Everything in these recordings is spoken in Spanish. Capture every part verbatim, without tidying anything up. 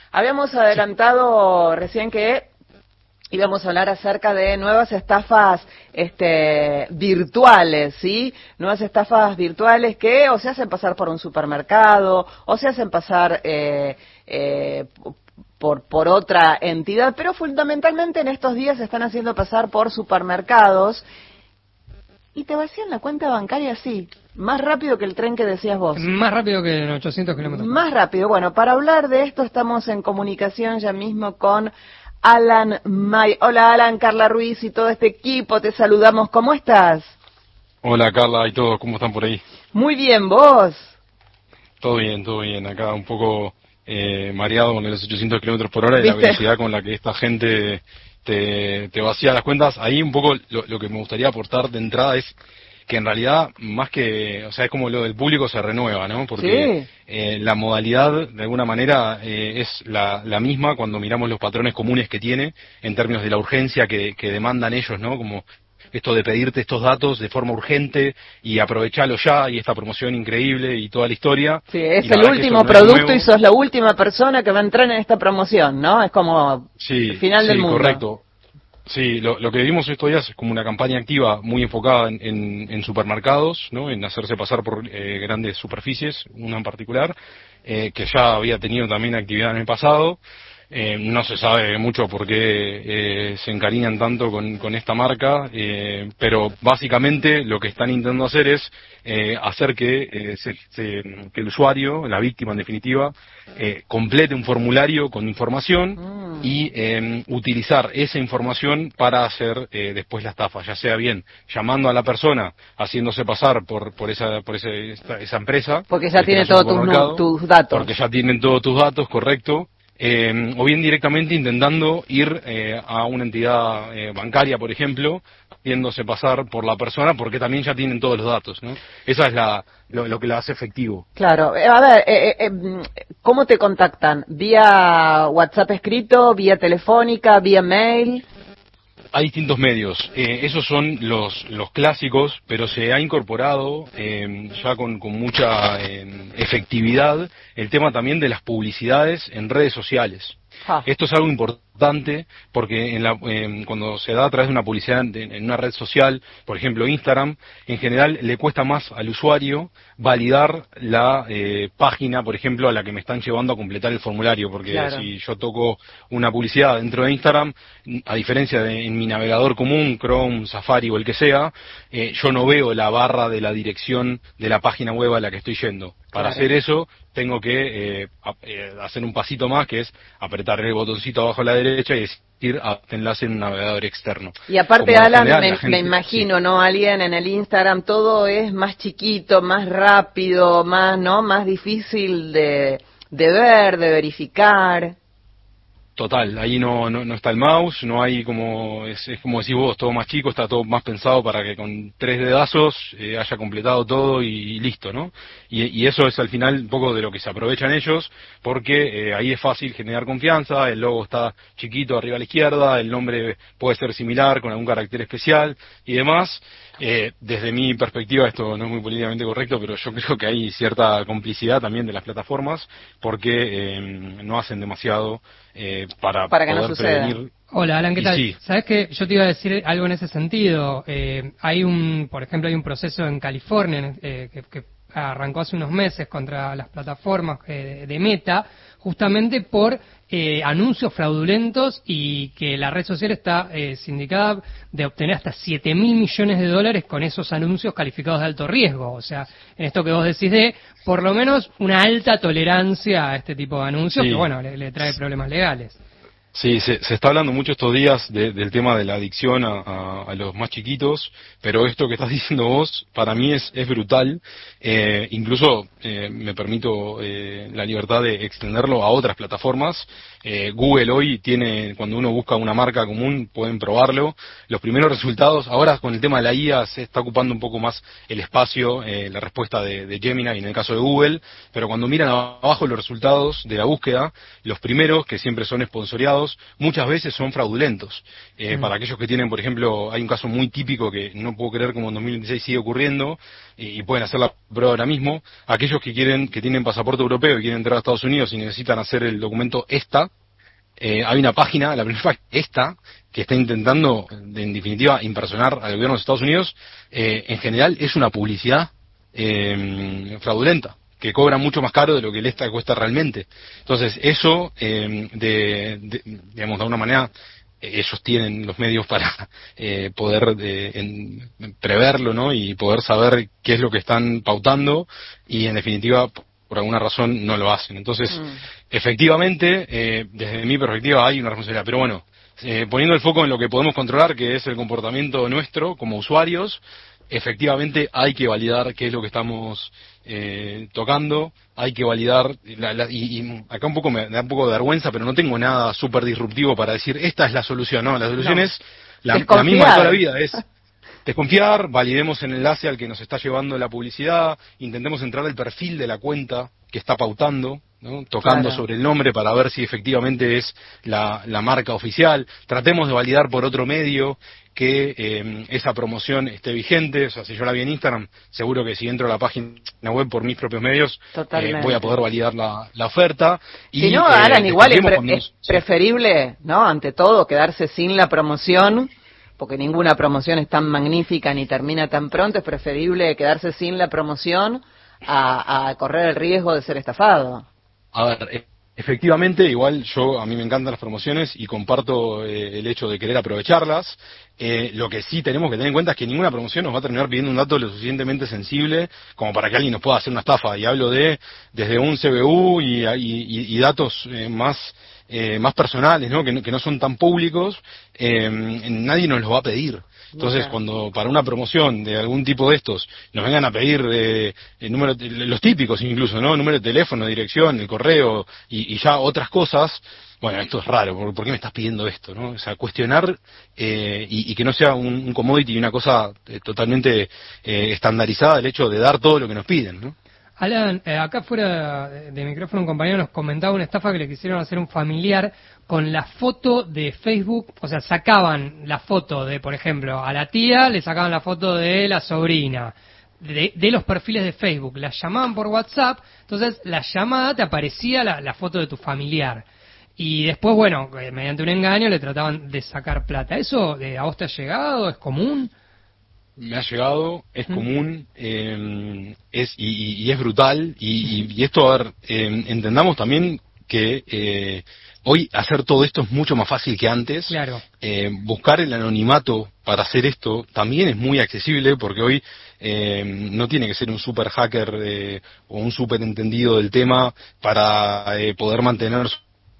Habíamos adelantado recién que íbamos a hablar acerca de nuevas estafas este, virtuales, ¿sí? Nuevas estafas virtuales que o se hacen pasar por un supermercado, o se hacen pasar eh, eh, por, por otra entidad, pero fundamentalmente en estos días se están haciendo pasar por supermercados y te vacían la cuenta bancaria así, más rápido que el tren que decías vos. Más rápido que en ochocientos kilómetros. Más rápido. Bueno, para hablar de esto estamos en comunicación ya mismo con Alan May. Hola Alan, Carla Ruiz y todo este equipo, te saludamos. ¿Cómo estás? Hola Carla y todos, ¿cómo están por ahí? Muy bien, ¿vos? Todo bien, todo bien. Acá un poco eh, mareado con los ochocientos kilómetros por hora y ¿Viste? la velocidad con la que esta gente te, te vacía las cuentas. Ahí un poco lo, lo que me gustaría aportar de entrada es que en realidad, más que, o sea, es como lo del público se renueva, ¿no? Porque Sí. eh, la modalidad, de alguna manera, eh, es la, la misma cuando miramos los patrones comunes que tiene en términos de la urgencia que, que demandan ellos, ¿no? Como esto de pedirte estos datos de forma urgente y aprovecharlo ya, y esta promoción increíble y toda la historia. Sí, es Y la el verdad que último eso no es producto nuevo. y sos la última persona que va a entrar en esta promoción, ¿no? Es como Sí, el final sí, del mundo. correcto. Sí, lo, lo que vimos estos días es como una campaña activa muy enfocada en, en, en supermercados, ¿no? En hacerse pasar por eh, grandes superficies, una en particular, eh, que ya había tenido también actividad en el pasado. Eh, no se sabe mucho por qué eh, se encariñan tanto con, con esta marca, eh, pero básicamente lo que están intentando hacer es eh, hacer que, eh, se, se, que el usuario, la víctima en definitiva, eh, complete un formulario con información Mm. y eh, utilizar esa información para hacer eh, después la estafa, ya sea bien llamando a la persona, haciéndose pasar por por esa por ese, esta- esa empresa, Porque ya en este tiene caso todos tus, nu- supermercado, tus datos. porque ya tienen todos tus datos, correcto. Eh, o bien directamente intentando ir eh, a una entidad eh, bancaria, por ejemplo, haciéndose pasar por la persona, porque también ya tienen todos los datos, ¿no? Esa es la lo, lo que la hace efectivo. Claro, eh, a ver, eh, eh, eh, ¿cómo te contactan? ¿Vía WhatsApp escrito, vía telefónica, vía mail? Hay distintos medios. Eh, esos son los, los clásicos, pero se ha incorporado eh, ya con, con mucha eh, efectividad el tema también de las publicidades en redes sociales. Ah. Esto es algo importante porque en la, eh, cuando se da a través de una publicidad en, en una red social, por ejemplo Instagram, en general le cuesta más al usuario validar la eh, página, por ejemplo, a la que me están llevando a completar el formulario, porque Claro. si yo toco una publicidad dentro de Instagram, a diferencia de en mi navegador común, Chrome, Safari o el que sea, eh, yo no veo la barra de la dirección de la página web a la que estoy yendo. Para Claro. hacer eso, tengo que eh, a- eh, hacer un pasito más, que es apretar el botoncito abajo a la derecha y decir a enlace en un navegador externo. Y aparte, Como en Alan, general, me, la me gente- imagino, sí. ¿no? Alguien en el Instagram, todo es más chiquito, más rápido, más, ¿no? Más difícil de, de ver, de verificar. Total, ahí no, no, no está el mouse, no hay como, es, es como decís vos, todo más chico, está todo más pensado para que con tres dedazos eh, haya completado todo y, y listo, ¿no? Y, y eso es al final un poco de lo que se aprovechan ellos, porque eh, ahí es fácil generar confianza, el logo está chiquito arriba a la izquierda, el nombre puede ser similar con algún carácter especial y demás. Eh, desde mi perspectiva, esto no es muy políticamente correcto, pero yo creo que hay cierta complicidad también de las plataformas porque eh, no hacen demasiado eh, para, Para que no poder suceda. prevenir. Hola, Alan, ¿qué Y tal? sí. Sabes que yo te iba a decir algo en ese sentido. Eh, hay un, por ejemplo, hay un proceso en California eh, que, que arrancó hace unos meses contra las plataformas eh, de Meta, justamente por eh, anuncios fraudulentos y que la red social está eh, sindicada de obtener hasta siete mil millones de dólares con esos anuncios calificados de alto riesgo. O sea, en esto que vos decís de, por lo menos, una alta tolerancia a este tipo de anuncios Sí. que, bueno, le, le trae problemas legales. Sí, se, se está hablando mucho estos días de- del tema de la adicción a, a- a los más chiquitos, pero esto que estás diciendo vos para mí es, es brutal. Eh, incluso eh, me permito eh, la libertad de extenderlo a otras plataformas. Eh, Google hoy tiene, cuando uno busca una marca común, pueden probarlo. Los primeros resultados, ahora con el tema de la I A se está ocupando un poco más el espacio, eh, la respuesta de, de Gemini en el caso de Google, pero cuando miran abajo los resultados de la búsqueda, los primeros, que siempre son sponsoriados, certificados, muchas veces son fraudulentos. Eh, Mm. Para aquellos que tienen, por ejemplo, hay un caso muy típico que no puedo creer como en dos mil veintiséis sigue ocurriendo, y, y pueden hacer la prueba ahora mismo. Aquellos que quieren, que tienen pasaporte europeo y quieren entrar a Estados Unidos y necesitan hacer el documento ESTA, eh, hay una página, la primera página, ESTA, que está intentando, en definitiva, impersonar al gobierno de los Estados Unidos. Eh, en general es una publicidad eh, fraudulenta, que cobra mucho más caro de lo que el ESTA cuesta realmente. Entonces, eso, eh, de, de, digamos, de alguna manera, eh, ellos tienen los medios para eh, poder eh, en, preverlo, ¿no? Y poder saber qué es lo que están pautando, y en definitiva, por alguna razón, no lo hacen. Entonces, Mm. efectivamente, eh, desde mi perspectiva hay una responsabilidad, pero bueno, eh, poniendo el foco en lo que podemos controlar, que es el comportamiento nuestro como usuarios, efectivamente hay que validar qué es lo que estamos eh, tocando, hay que validar, la, la, y, y acá un poco me da un poco de vergüenza, pero no tengo nada súper disruptivo para decir, esta es la solución, no, la solución No. es la, la misma de toda la vida, es desconfiar, validemos el enlace al que nos está llevando la publicidad, intentemos entrar al perfil de la cuenta que está pautando, ¿no? Tocando Claro. sobre el nombre para ver si efectivamente es la, la marca oficial, tratemos de validar por otro medio que eh, esa promoción esté vigente. O sea, si yo la vi en Instagram, seguro que si entro a la página web por mis propios medios, eh, voy a poder validar la, la oferta. Y, si no, eh, Alan, igual es, pre- cuando es nos- preferible, ¿no? Ante todo, quedarse sin la promoción, porque ninguna promoción es tan magnífica ni termina tan pronto. Es preferible quedarse sin la promoción a, a correr el riesgo de ser estafado. A ver, e- efectivamente, igual yo, a mí me encantan las promociones y comparto eh, el hecho de querer aprovecharlas. Eh, lo que sí tenemos que tener en cuenta es que ninguna promoción nos va a terminar pidiendo un dato lo suficientemente sensible como para que alguien nos pueda hacer una estafa. Y hablo de desde un C B U y, y, y- y datos eh, más eh, más personales, ¿no? Que, no- que no son tan públicos, eh, nadie nos los va a pedir. Entonces, Ok. cuando para una promoción de algún tipo de estos nos vengan a pedir eh, el número, los típicos incluso, ¿no? Número de teléfono, dirección, el correo y, y ya otras cosas, bueno, esto es raro, ¿por, por qué me estás pidiendo esto, no? O sea, cuestionar eh, y, y que no sea un, un commodity y una cosa eh, totalmente eh, estandarizada el hecho de dar todo lo que nos piden, ¿no? Alan, eh, acá fuera de, de micrófono un compañero nos comentaba una estafa que le quisieron hacer un familiar con la foto de Facebook. O sea, sacaban la foto de, por ejemplo, a la tía le sacaban la foto de la sobrina, de, de los perfiles de Facebook, la llamaban por WhatsApp, entonces la llamada te aparecía la, la foto de tu familiar. Y después, bueno, eh, mediante un engaño le trataban de sacar plata. ¿Eso eh, a vos te ha llegado? ¿Es común? Me ha llegado, es Mm. común, eh, es y, y- y es brutal, y, y- y esto, a ver, eh, entendamos también que eh, hoy hacer todo esto es mucho más fácil que antes. Claro. Eh, buscar el anonimato para hacer esto también es muy accesible, porque hoy eh, no tiene que ser un super hacker eh, o un super entendido del tema para eh, poder mantener.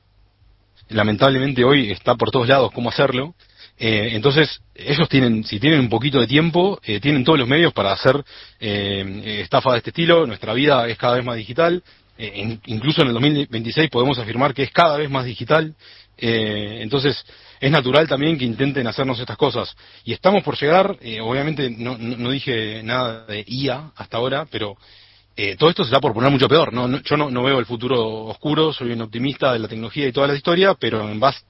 Lamentablemente hoy está por todos lados cómo hacerlo. Eh, entonces, ellos tienen, si tienen un poquito de tiempo, eh, tienen todos los medios para hacer eh, estafa de este estilo. Nuestra vida es cada vez más digital. Eh, en- incluso en el dos mil veintiséis podemos afirmar que es cada vez más digital. Eh, entonces, es natural también que intenten hacernos estas cosas. Y estamos por llegar, eh, obviamente no, no, no dije nada de I A hasta ahora, pero eh, todo esto se está por poner mucho peor. No, no- yo no, no veo el futuro oscuro, soy un optimista de la tecnología y toda la historia, pero en base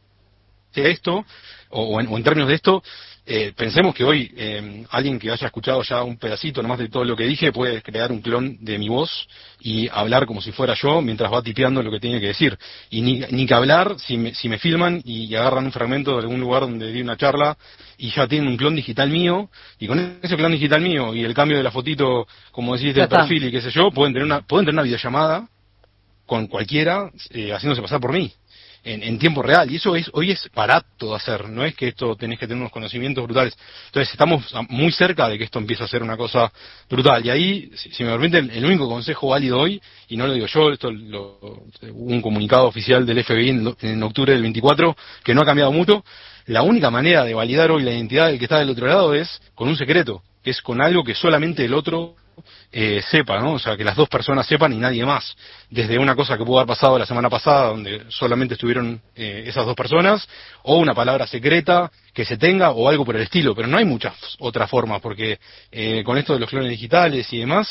a esto, o, o en, o en términos de esto, eh, pensemos que hoy eh, alguien que haya escuchado ya un pedacito nomás de todo lo que dije puede crear un clon de mi voz y hablar como si fuera yo mientras va tipeando lo que tiene que decir. Y ni, ni que hablar si me, si me filman y agarran un fragmento de algún lugar donde di una charla y ya tienen un clon digital mío, y con ese clon digital mío y el cambio de la fotito, como decís, Ya del está. perfil y qué sé yo, pueden tener una, pueden tener una videollamada con cualquiera eh, haciéndose pasar por mí en, en tiempo real, y eso es hoy es barato de hacer, no es que esto tenés que tener unos conocimientos brutales. Entonces estamos a- muy cerca de que esto empiece a ser una cosa brutal, y ahí, si, si me permiten, el único consejo válido hoy, y no lo digo yo, esto lo, hubo un comunicado oficial del F B I en, lo- en octubre del veinticuatro que no ha cambiado mucho. La única manera de validar hoy la identidad del que está del otro lado es con un secreto, que es con algo que solamente el otro eh, sepa, ¿no? O sea, que las dos personas sepan y nadie más. Desde una cosa que pudo haber pasado la semana pasada, donde solamente estuvieron eh, esas dos personas, o una palabra secreta que se tenga, o algo por el estilo. Pero no hay muchas otras formas, porque eh, con esto de los clones digitales y demás,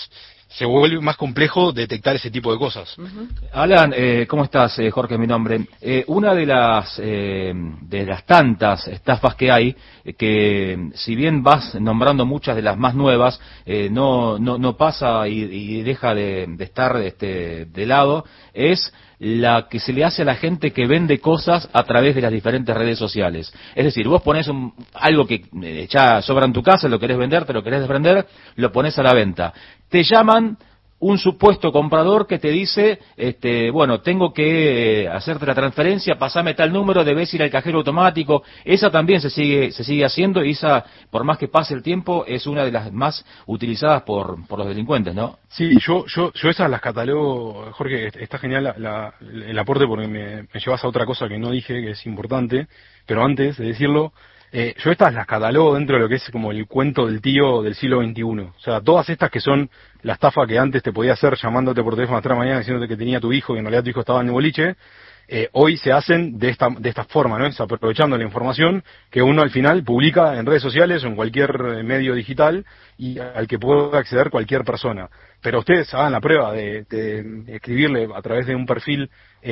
se vuelve más complejo detectar ese tipo de cosas. Uh-huh. Alan, eh, ¿cómo estás? Eh, Jorge, mi nombre. Eh, una de las eh, de las tantas estafas que hay, eh, que si bien vas nombrando muchas de las más nuevas, eh, no, no no pasa y, y deja de, de estar este, de lado, es la que se le hace a la gente que vende cosas a través de las diferentes redes sociales. Es decir, vos pones un, algo que eh, ya sobra en tu casa, lo querés vender, te lo querés desprender, lo pones a la venta. Te llaman un supuesto comprador que te dice, este, bueno, tengo que eh, hacerte la transferencia, pasame tal número, debes ir al cajero automático. Esa también se sigue se sigue haciendo y esa, por más que pase el tiempo, es una de las más utilizadas por por los delincuentes, ¿no? Sí, yo yo yo esas las catalogo, Jorge, está genial la, la, el aporte porque me, me llevas a otra cosa que no dije, que es importante, pero antes de decirlo, Eh, yo estas las catalogo dentro de lo que es como el cuento del tío del siglo veintiuno. O sea, todas estas que son la estafa que antes te podía hacer llamándote por teléfono a las tres de la mañana diciéndote que tenía tu hijo y en realidad tu hijo estaba en el boliche, eh, hoy se hacen de esta de esta forma, ¿no? Es aprovechando la información que uno al final publica en redes sociales o en cualquier medio digital y al que puede acceder cualquier persona. Pero ustedes hagan la prueba de, de escribirle a través de un perfil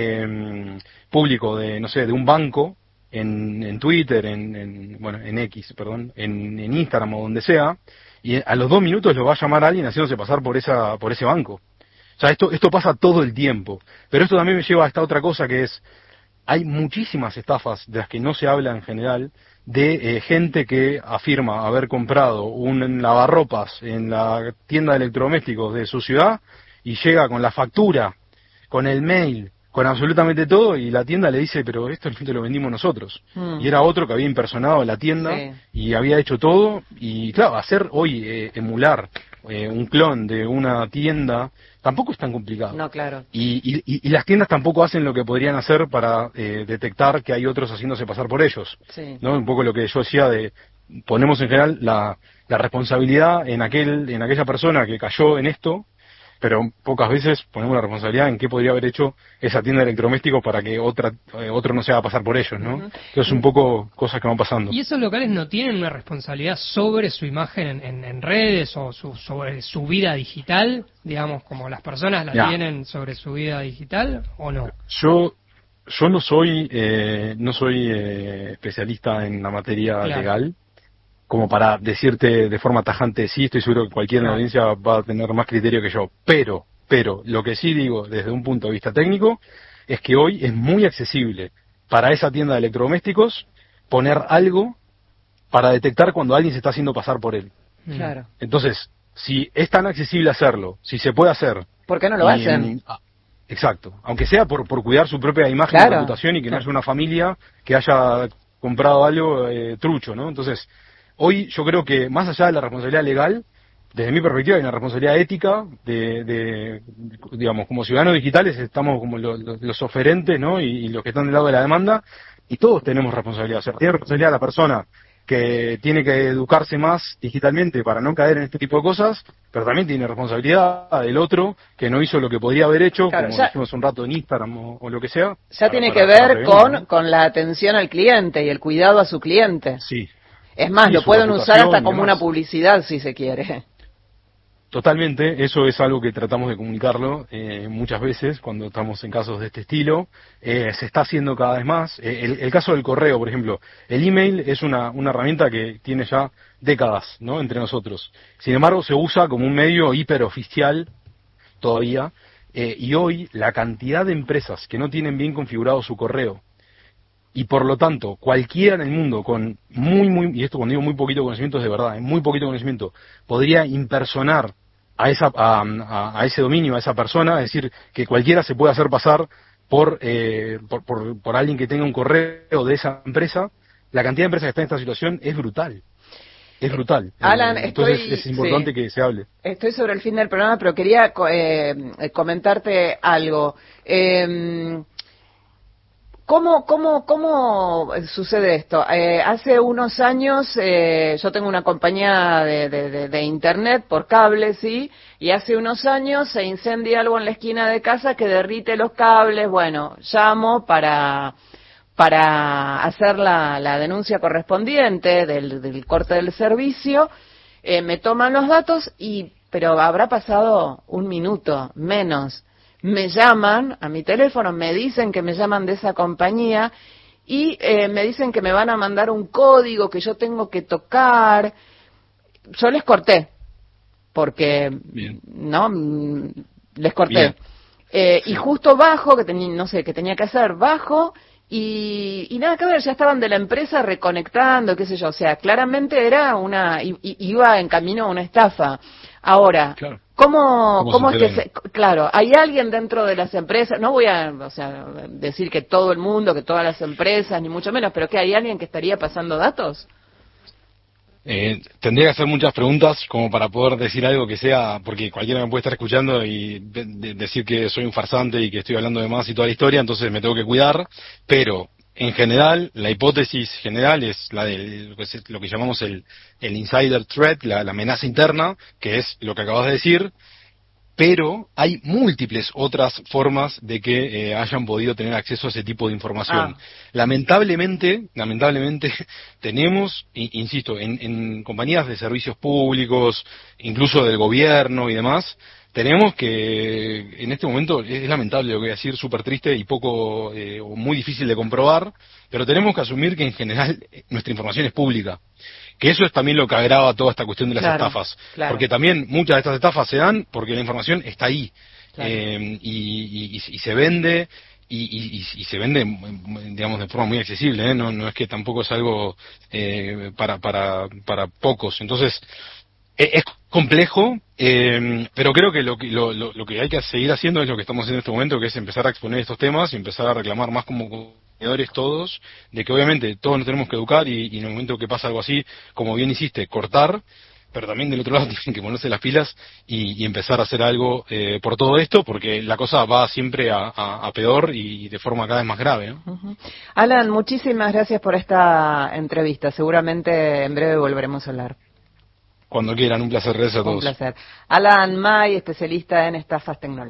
eh, público de, no sé, de un banco, En, en Twitter, en, en, bueno, en X, perdón, en, en Instagram o donde sea, y a los dos minutos lo va a llamar a alguien haciéndose pasar por esa, por ese banco. O sea, esto, esto pasa todo el tiempo. Pero esto también me lleva a esta otra cosa que es, hay muchísimas estafas de las que no se habla en general, de eh, gente que afirma haber comprado un lavarropas en la tienda de electrodomésticos de su ciudad y llega con la factura, con el mail, con absolutamente todo, y la tienda le dice, pero esto te lo vendimos nosotros. Mm. Y era otro que había impersonado la tienda, sí, y había hecho todo, y claro, hacer hoy, eh, emular eh, un clon de una tienda, tampoco es tan complicado. No, claro. Y, y, y las tiendas tampoco hacen lo que podrían hacer para eh, detectar que hay otros haciéndose pasar por ellos. Sí. ¿No? Un poco lo que yo decía de, ponemos en general la, la responsabilidad en aquel, en aquella persona que cayó en esto, pero pocas veces ponemos la responsabilidad en qué podría haber hecho esa tienda de electrodomésticos para que otra eh, otro no se haga pasar por ellos, ¿no? Uh-huh. Entonces, un poco cosas que van pasando. ¿Y esos locales no tienen una responsabilidad sobre su imagen en, en, en redes o su, sobre su vida digital, digamos, como las personas la ya. tienen sobre su vida digital, o no? Yo yo no soy eh, no soy eh, especialista en la materia claro. legal, como para decirte de forma tajante, sí, estoy seguro que cualquiera en la audiencia va a tener más criterio que yo, pero, pero, lo que sí digo desde un punto de vista técnico, es que hoy es muy accesible para esa tienda de electrodomésticos poner algo para detectar cuando alguien se está haciendo pasar por él. Claro. Entonces, si es tan accesible hacerlo, si se puede hacer... ¿Por qué no lo hacen? En, ah, exacto, aunque sea por, por cuidar su propia imagen claro. y reputación y que claro. no haya una familia que haya comprado algo eh, trucho, ¿no? Entonces... Hoy yo creo que más allá de la responsabilidad legal, desde mi perspectiva hay una responsabilidad ética de, de digamos, como ciudadanos digitales estamos como los, los, los oferentes, ¿no? Y, y los que están del lado de la demanda, y todos tenemos responsabilidad. O sea, tiene responsabilidad la persona que tiene que educarse más digitalmente para no caer en este tipo de cosas, pero también tiene responsabilidad el otro que no hizo lo que podría haber hecho, claro, como ya, dijimos un rato en Instagram o, o lo que sea. Ya para, tiene para, que ver con, ¿no? con la atención al cliente y el cuidado a su cliente. Sí. Es más, lo pueden usar hasta como una publicidad, si se quiere. Totalmente, eso es algo que tratamos de comunicarlo eh, muchas veces cuando estamos en casos de este estilo. Eh, se está haciendo cada vez más. Eh, el, el caso del correo, por ejemplo. El email es una, una herramienta que tiene ya décadas, ¿no?, entre nosotros. Sin embargo, se usa como un medio hiperoficial todavía. Eh, y hoy, la cantidad de empresas que no tienen bien configurado su correo, y por lo tanto, cualquiera en el mundo con muy, muy, y esto cuando digo muy poquito conocimiento es de verdad, muy poquito conocimiento, podría impersonar a esa a, a, a ese dominio, a esa persona, es decir, que cualquiera se puede hacer pasar por, eh, por, por, por alguien que tenga un correo de esa empresa. La cantidad de empresas que están en esta situación es brutal. Es brutal. Alan, eh, entonces estoy, es importante sí, que se hable. Estoy sobre el fin del programa, pero quería eh, comentarte algo. Eh, ¿Cómo, cómo, cómo sucede esto? Eh, hace unos años eh, yo tengo una compañía de, de, de, de internet por cable, ¿sí? Y hace unos años se incendia algo en la esquina de casa que derrite los cables. Bueno, llamo para para hacer la, la denuncia correspondiente del, del corte del servicio. Eh, me toman los datos y pero habrá pasado un minuto, menos. Me llaman a mi teléfono, me dicen que me llaman de esa compañía y eh, me dicen que me van a mandar un código que yo tengo que tocar. Yo les corté, porque, Bien. ¿no? Les corté. Eh, sí. Y justo bajo, que tenía, no sé, qué tenía que hacer, bajo, y, y nada que ver, ya estaban de la empresa reconectando, qué sé yo, o sea, claramente era una, iba en camino a una estafa. Ahora, claro. ¿cómo, ¿Cómo, ¿cómo es que se, claro, hay alguien dentro de las empresas, no voy a, o sea, decir que todo el mundo, que todas las empresas, ni mucho menos, pero que hay alguien que estaría pasando datos? Eh, tendría que hacer muchas preguntas como para poder decir algo que sea, porque cualquiera me puede estar escuchando y de, de decir que soy un farsante y que estoy hablando de más y toda la historia, entonces me tengo que cuidar, pero en general, la hipótesis general es la de lo que, es, lo que llamamos el, el insider threat, la, la amenaza interna, que es lo que acabas de decir, pero hay múltiples otras formas de que eh, hayan podido tener acceso a ese tipo de información. Ah. Lamentablemente, lamentablemente tenemos, insisto, en, en compañías de servicios públicos, incluso del gobierno y demás, tenemos que, en este momento, es lamentable lo que voy a decir, súper triste y poco, eh, o muy difícil de comprobar, pero tenemos que asumir que en general nuestra información es pública. Que eso es también lo que agrava toda esta cuestión de las claro, estafas. Claro. Porque también muchas de estas estafas se dan porque la información está ahí. Claro. Eh, y, y, y se vende, y, y, y se vende, digamos, de forma muy accesible, ¿eh? No, no es que tampoco es algo eh, para, para, para pocos. Entonces, es complejo, eh, pero creo que lo, lo, lo que hay que seguir haciendo es lo que estamos haciendo en este momento, que es empezar a exponer estos temas y empezar a reclamar más como consumidores todos, de que obviamente todos nos tenemos que educar y, y en el momento que pasa algo así, como bien hiciste, cortar, pero también del otro lado tienen que ponerse las pilas y, y empezar a hacer algo eh, por todo esto, porque la cosa va siempre a, a, a peor y de forma cada vez más grave, ¿no? Uh-huh. Alan, muchísimas gracias por esta entrevista. Seguramente en breve volveremos a hablar. Cuando quieran, un placer, gracias a todos. Un placer. Alan May, especialista en estafas tecnológicas.